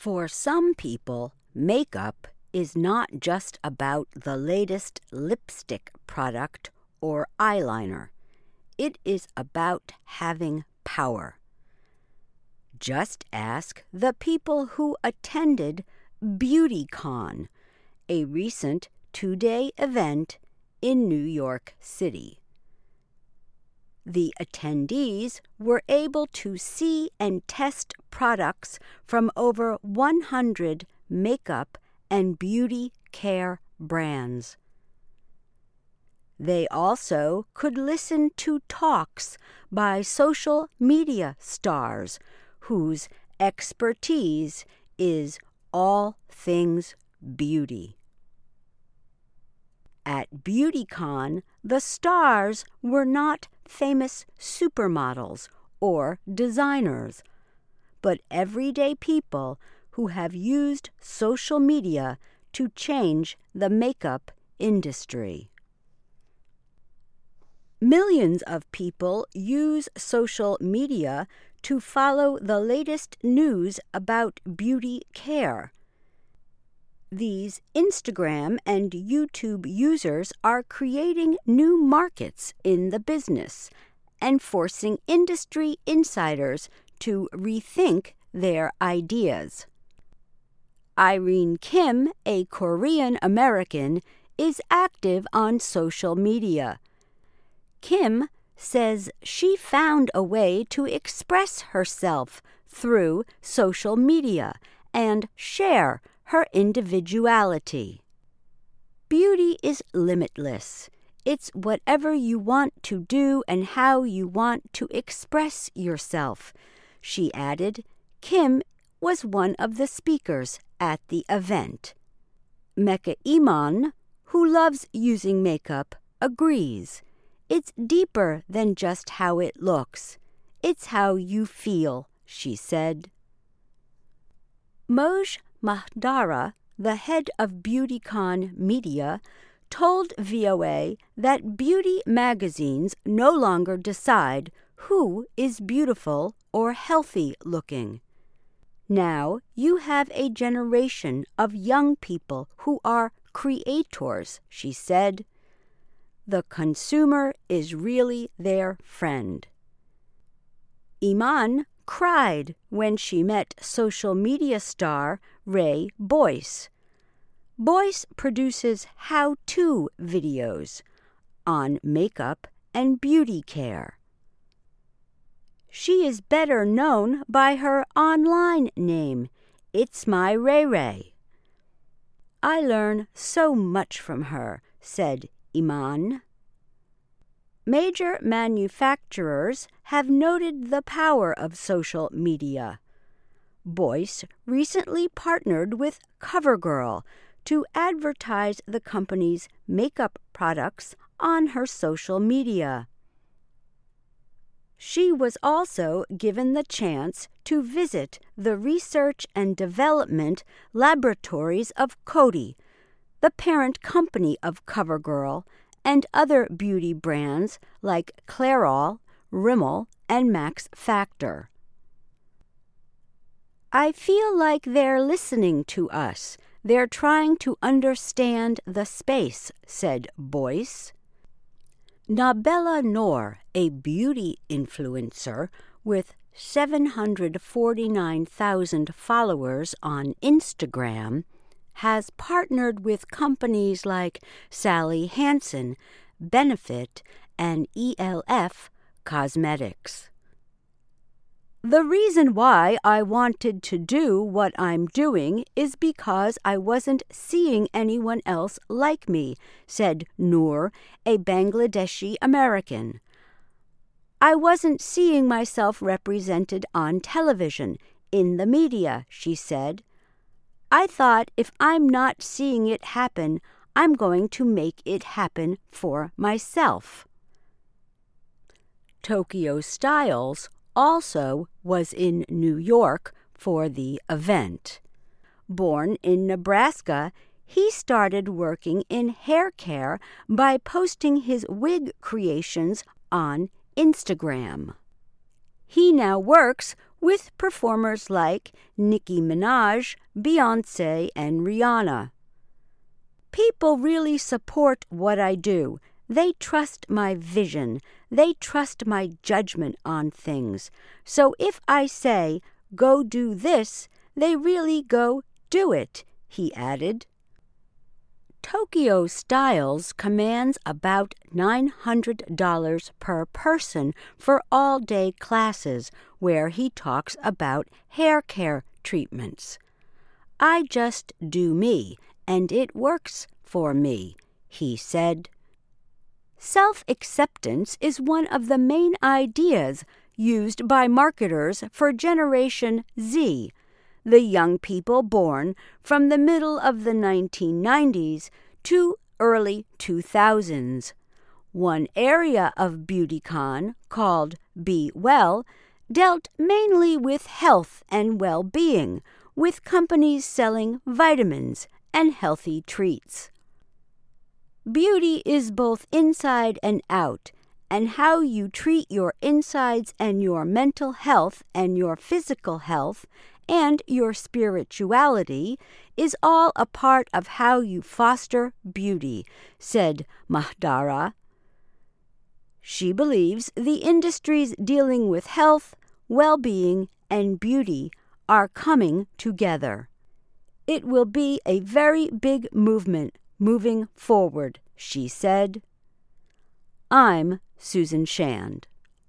For some people, makeup is not just about the latest lipstick product or eyeliner. It is about having power. Just ask the people who attended BeautyCon, a recent two-day event in New York City. The attendees were able to see and test products from over 100 makeup and beauty care brands. They also could listen to talks by social media stars whose expertise is all things beauty. At BeautyCon, the stars were not famous supermodels or designers, but everyday people who have used social media to change the makeup industry. Millions of people use social media to follow the latest news about beauty care. These Instagram and YouTube users are creating new markets in the business and forcing industry insiders to rethink their ideas. Irene Kim, a Korean American, is active on social media. Kim says she found a way to express herself through social media and share her individuality. Beauty is limitless. It's whatever you want to do and how you want to express yourself, she added. Kim was one of the speakers at the event. Mecca Iman, who loves using makeup, agrees. It's deeper than just how it looks. It's how you feel, she said. Moj Mahdara, the head of BeautyCon Media, told VOA that beauty magazines no longer decide who is beautiful or healthy looking. Now you have a generation of young people who are creators, she said. The consumer is really their friend. Iman cried when she met social media star Ray Boyce. Boyce produces how-to videos on makeup and beauty care. She is better known by her online name, It's My Ray Ray. I learn so much from her, said Iman. Major manufacturers have noted the power of social media. Boyce recently partnered with CoverGirl to advertise the company's makeup products on her social media. She was also given the chance to visit the research and development laboratories of Coty, the parent company of CoverGirl, and other beauty brands like Clairol, Rimmel, and Max Factor. I feel like they're listening to us. They're trying to understand the space, said Boyce. Nabella Noor, a beauty influencer with 749,000 followers on Instagram, has partnered with companies like Sally Hansen, Benefit, and ELF Cosmetics. The reason why I wanted to do what I'm doing is because I wasn't seeing anyone else like me, said Noor, a Bangladeshi American. I wasn't seeing myself represented on television, in the media, she said. I thought if I'm not seeing it happen, I'm going to make it happen for myself. Tokyo Styles also was in New York for the event. Born in Nebraska, he started working in hair care by posting his wig creations on Instagram. He now works with performers like Nicki Minaj, Beyoncé, and Rihanna. People really support what I do. They trust my vision. They trust my judgment on things. So if I say, go do this, they really go do it, he added. Tokyo Styles commands about $900 per person for all-day classes where he talks about hair care treatments. I just do me, and it works for me, he said. Self-acceptance is one of the main ideas used by marketers for Generation Z, the young people born from the middle of the 1990s to early 2000s. One area of BeautyCon, called Be Well, dealt mainly with health and well-being, with companies selling vitamins and healthy treats. Beauty is both inside and out, and how you treat your insides and your mental health and your physical health and your spirituality is all a part of how you foster beauty, said Mahdara. She believes the industries dealing with health, well-being, and beauty are coming together. It will be a very big movement moving forward, she said. I'm Susan Shand.